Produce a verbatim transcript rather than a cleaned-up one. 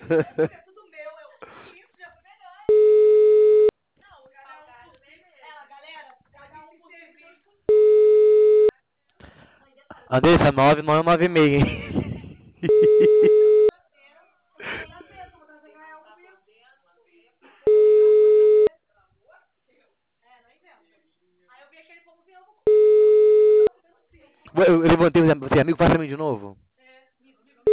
Andressa, nove não é nove e meia, hein? Ué, eu levantei, você é amigo, passa pra mim de novo.